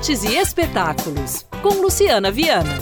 artes e espetáculos, com Luciana Viana.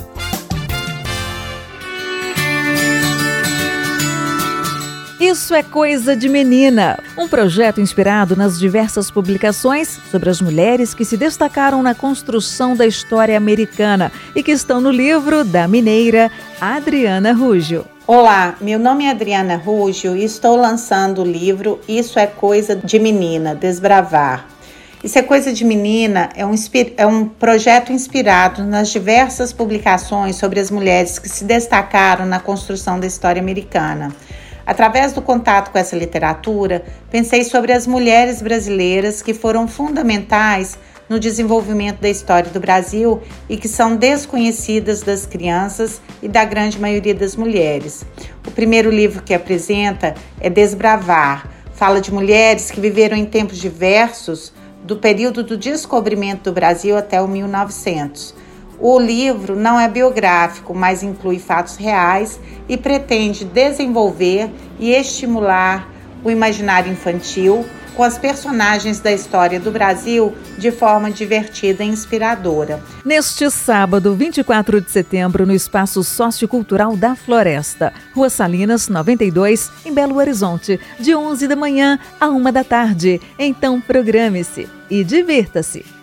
Isso é Coisa de Menina, um projeto inspirado nas diversas publicações sobre as mulheres que se destacaram na construção da história americana e que estão no livro da mineira Adriana Rúgio. Olá, meu nome é Adriana Rúgio e estou lançando o livro Isso é Coisa de Menina, Desbravar. Isso é Coisa de Menina é um projeto inspirado nas diversas publicações sobre as mulheres que se destacaram na construção da história americana. Através do contato com essa literatura, pensei sobre as mulheres brasileiras que foram fundamentais no desenvolvimento da história do Brasil e que são desconhecidas das crianças e da grande maioria das mulheres. O primeiro livro que apresenta é Desbravar. Fala de mulheres que viveram em tempos diversos, do período do descobrimento do Brasil até o 1900. O livro não é biográfico, mas inclui fatos reais e pretende desenvolver e estimular o imaginário infantil com as personagens da história do Brasil de forma divertida e inspiradora. Neste sábado, 24 de setembro, no Espaço Sociocultural da Floresta, Rua Salinas, 92, em Belo Horizonte, de 11 da manhã a 1 da tarde. Então programe-se e divirta-se!